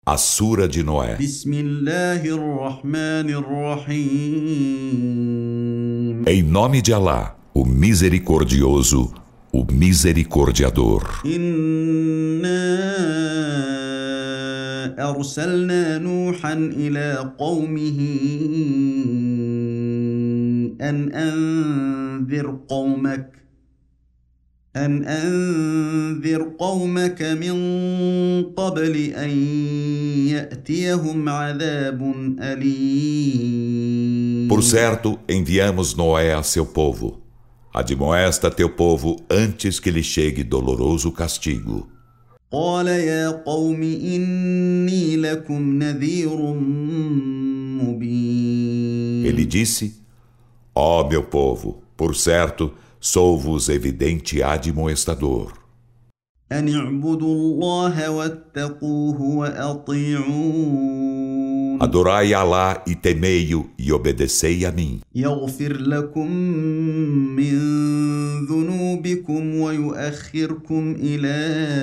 A Sura de Noé. بسم الله الرحمن الرحيم Em nome de Alá, o Misericordioso, o Misericordiador. إنا أرسلنا نوحا إلى قومه أن أنذر قومك من قبل أن يأتيهم عذاب أليم. Por certo, enviamos Noé a seu povo. Admoesta teu povo antes que lhe chegue doloroso castigo. قال يا قوم إني لكم نذير مبين. Ele disse: Ó meu povo, por certo, sou-vos evidente admoestador. أن اعبدوا الله واتقوه وأطيعون. Adorai Alá e temei-o e obedecei a mim. يغفر لكم من ذنوبكم ويؤخركم إلى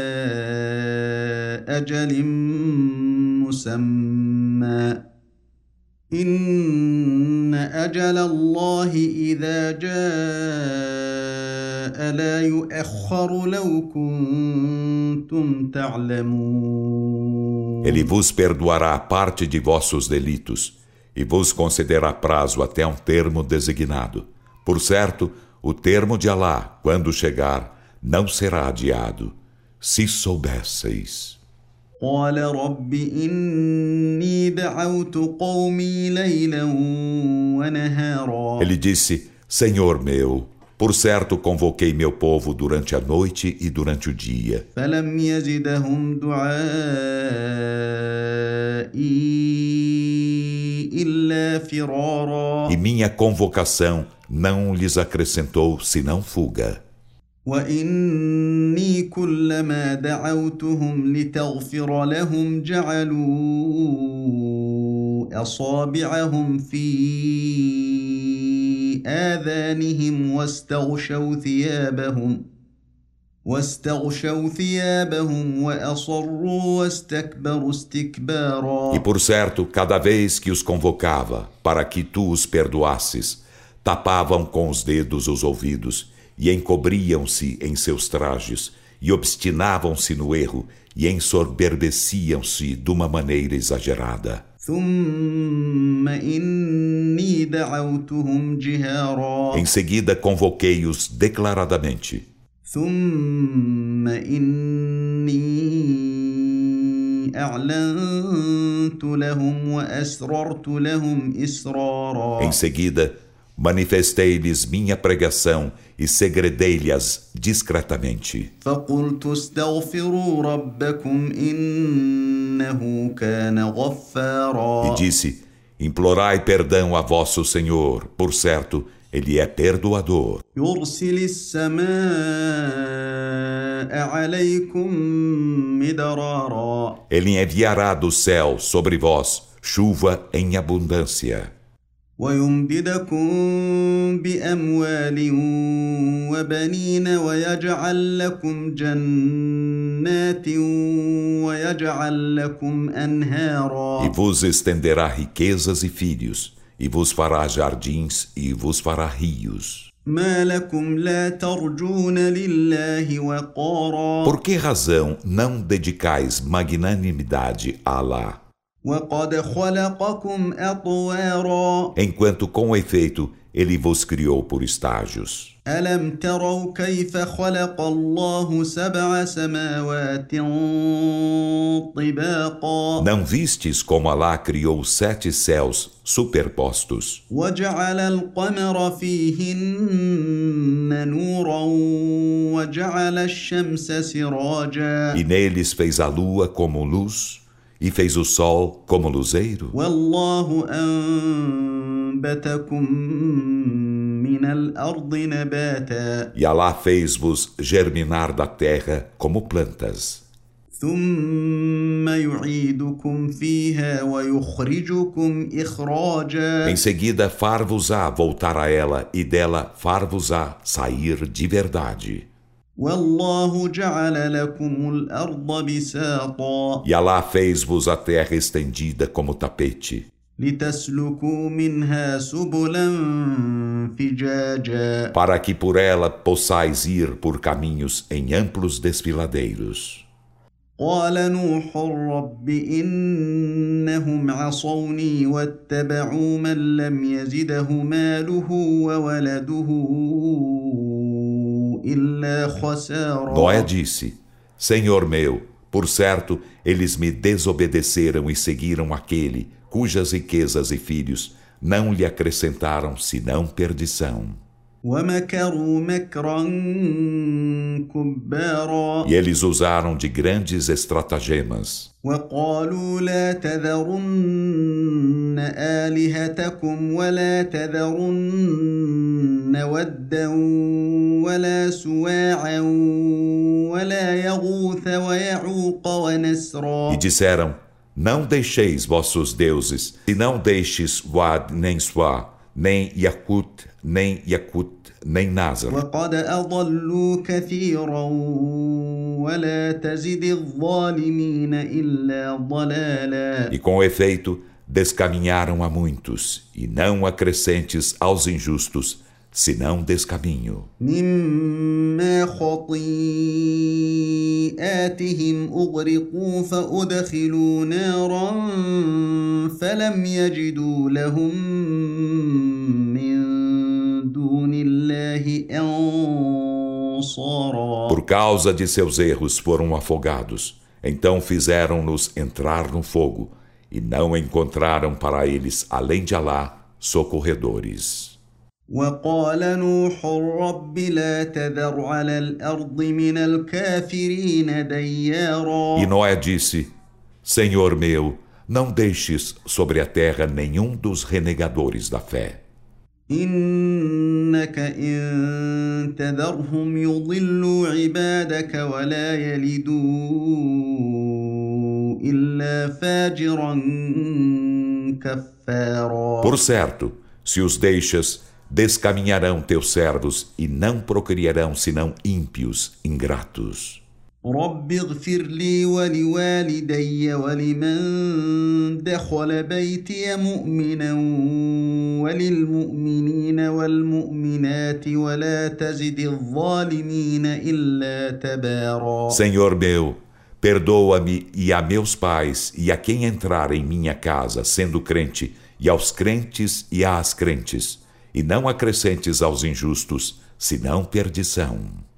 أجل مسمى إن أجل الله إذا جاء لا يؤخر لو كنتم تعلمون. Ele vos perdoará parte de vossos delitos e vos concederá prazo até um termo designado. Por certo, o termo de Alá, quando chegar, não será adiado, se soubesseis. قال رب إني دعوت قومي ليلا ونهارا. Ele disse: Senhor meu, por certo convoquei meu povo durante a noite e durante o dia. فلم يزدهم دعائي إلا فرارا. E minha convocação não lhes acrescentou senão fuga. وإني كلما دعوتهم لتغفر لهم جعلوا أصابعهم في آذانهم واستغشوا ثيابهم وأصروا واستكبروا استكبارا. E por certo, cada vez que os convocava para que tu os perdoasses, tapavam com os dedos os ouvidos e encobriam-se em seus trajes e obstinavam-se no erro e ensoberbeciam-se de uma maneira exagerada. ثم إني دعوتهم جهارا. Em seguida convoquei-os declaradamente. ثم إني أعلنت لهم وأسررت لهم إسرارا. Em seguida manifestei-lhes minha pregação e segredei-lhes discretamente. فقلت استغفروا ربكم إنه كان غفارا. E disse: Implorai perdão a vosso Senhor, por certo, Ele é perdoador. يرسل السماء عليكم مدرارا. Ele enviará do céu sobre vós chuva em abundância. ويمددكم بأموال وبنين ويجعل لكم جنات ويجعل لكم أنهارا. E vos estenderá riquezas e filhos, e vos fará jardins e vos fará rios. ما لكم لا ترجون لله وقارا. Por que razão não dedicais magnanimidade a Alá? وقد خلقكم أطوارا. Enquanto com efeito Ele vos criou por estágios. ألم تروا كيف خلق الله 7 سماوات طباقا. Não vistes como Alá criou 7 céus superpostos وجعل القمر فيهن نورا وجعل الشمس سراجا. e neles fez a lua como luz e fez o sol como luzeiro. والله أنبتكم من الأرض نباتا. E Alá fez-vos germinar da terra como plantas. ثم يعيدكم فيها ويخرجكم إخراجا. Em seguida far-vos-á voltar a ela e dela far-vos-á sair de verdade. والله جعل لكم الأرض بساطا E Alá fez-vos a terra estendida como tapete, لتسلكوا منها سبلا فجاجا para que por ela possais ir por caminhos em amplos desfiladeiros. قال نوح رب إنهم عصوني واتبعوا من لم يزده ماله وولده إلا Noé خسارا disse: Senhor meu, por certo, eles me desobedeceram e seguiram aquele cujas riquezas e filhos não lhe acrescentaram senão perdição. ومكروا مكرا كبارا E eles usaram de grandes estratagemas. وقالوا لا تذرن آلهتكم ولا تذرن ودا ولا سواعا ولا يغوث ويعوق ونسرا E disseram: Não deixeis vossos deuses, e não deixes Wad, nem Suá, nem Yakut, nem Nazar. وقد أضلوا كثيرا ولا تزد الظالمين إلا ضلالا E com efeito, descaminharam a muitos, e não acrescentes aos injustos, senão descaminho. مما خطيئاتهم أغرقوا فأدخلوا نارا فلم يجدوا لهم من دون الله أنصارا Por causa de seus erros foram afogados, então fizeram-nos entrar no fogo, e não encontraram para eles, além de Alá, socorredores. وقال نوح رب لا تذر على الأرض من الكافرين ديارا E Noé disse: Senhor meu, não deixes sobre a terra nenhum dos renegadores da fé. إنك إن تذرهم يضلوا عبادك ولا يلدوا إلا فاجرا كفارا Por certo, se os deixas, descaminharão teus servos e não procriarão senão ímpios, ingratos. رب اغفر لي ولوالدي ولمن دخل بيتي مؤمنا وللمؤمنين والمؤمنات ولا تزد الظالمين إلا تبارا Senhor meu, perdoa-me e a meus pais e a quem entrar em minha casa sendo crente, e aos crentes e às crentes, e não acrescentes aos injustos, senão perdição.